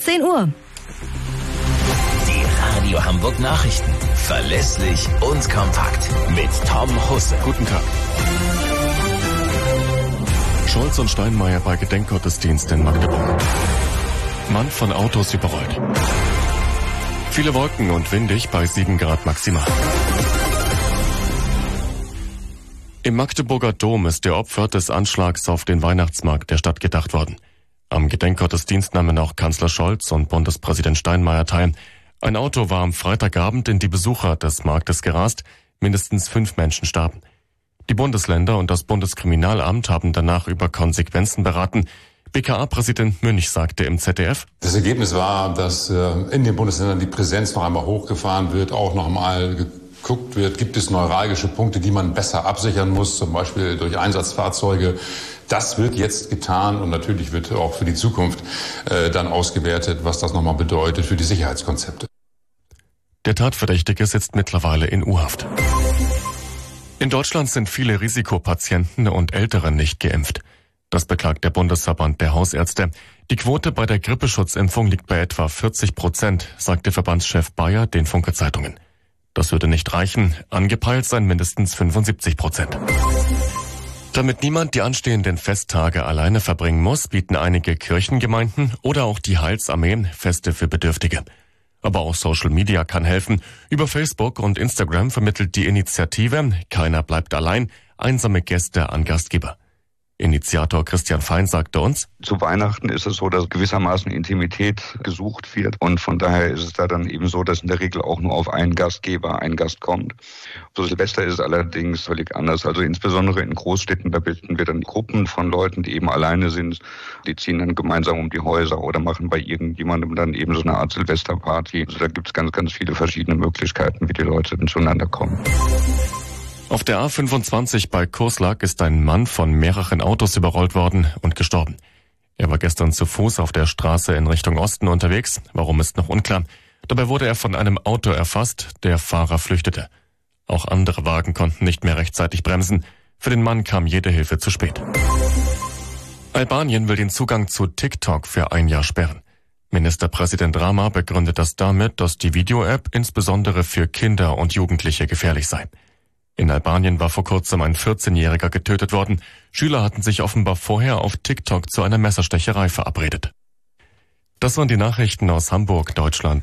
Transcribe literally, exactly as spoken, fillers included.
zehn Uhr. Die Radio Hamburg Nachrichten. Verlässlich und kompakt. Mit Tom Husse. Guten Tag. Scholz und Steinmeier bei Gedenkgottesdienst in Magdeburg. Mann von Autos überrollt. Viele Wolken und windig bei sieben Grad maximal. Im Magdeburger Dom ist der Opfer des Anschlags auf den Weihnachtsmarkt der Stadt gedacht worden. Am Gedenkgottesdienst nahmen auch Kanzler Scholz und Bundespräsident Steinmeier teil. Ein Auto war am Freitagabend in die Besucher des Marktes gerast. Mindestens fünf Menschen starben. Die Bundesländer und das Bundeskriminalamt haben danach über Konsequenzen beraten. B K A-Präsident Münch sagte im Z D F: Das Ergebnis war, dass in den Bundesländern die Präsenz noch einmal hochgefahren wird, auch noch einmal geguckt wird, gibt es neuralgische Punkte, die man besser absichern muss, zum Beispiel durch Einsatzfahrzeuge. Das wird jetzt getan und natürlich wird auch für die Zukunft äh, dann ausgewertet, was das nochmal bedeutet für die Sicherheitskonzepte. Der Tatverdächtige sitzt mittlerweile in U-Haft. In Deutschland sind viele Risikopatienten und Ältere nicht geimpft. Das beklagt der Bundesverband der Hausärzte. Die Quote bei der Grippeschutzimpfung liegt bei etwa vierzig Prozent, sagte Verbandschef Bayer den Funke Zeitungen. Das würde nicht reichen. Angepeilt seien mindestens fünfundsiebzig Prozent. Damit niemand die anstehenden Festtage alleine verbringen muss, bieten einige Kirchengemeinden oder auch die Heilsarmee Feste für Bedürftige. Aber auch Social Media kann helfen. Über Facebook und Instagram vermittelt die Initiative Keiner bleibt allein einsame Gäste an Gastgeber. Initiator Christian Fein sagte uns: Zu Weihnachten ist es so, dass gewissermaßen Intimität gesucht wird und von daher ist es da dann eben so, dass in der Regel auch nur auf einen Gastgeber ein Gast kommt. So Silvester ist es allerdings völlig anders. Also insbesondere in Großstädten, da bilden wir dann Gruppen von Leuten, die eben alleine sind. Die ziehen dann gemeinsam um die Häuser oder machen bei irgendjemandem dann eben so eine Art Silvesterparty. Also da gibt es ganz, ganz viele verschiedene Möglichkeiten, wie die Leute dann zueinander kommen. Auf der A fünfundzwanzig bei Kurslack ist ein Mann von mehreren Autos überrollt worden und gestorben. Er war gestern zu Fuß auf der Straße in Richtung Osten unterwegs. Warum ist noch unklar. Dabei wurde er von einem Auto erfasst. Der Fahrer flüchtete. Auch andere Wagen konnten nicht mehr rechtzeitig bremsen. Für den Mann kam jede Hilfe zu spät. Albanien will den Zugang zu TikTok für ein Jahr sperren. Ministerpräsident Rama begründet das damit, dass die Video-App insbesondere für Kinder und Jugendliche gefährlich sei. In Albanien war vor kurzem ein vierzehnjähriger getötet worden. Schüler hatten sich offenbar vorher auf TikTok zu einer Messerstecherei verabredet. Das waren die Nachrichten aus Hamburg, Deutschland.